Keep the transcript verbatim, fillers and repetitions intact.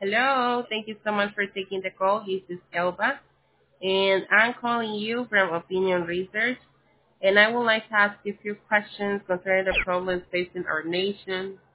Hello, thank you so much for taking the call. This is Elba, and I'm calling you from Opinion Research, and I would like to ask you a few questions concerning the problems facing our nation.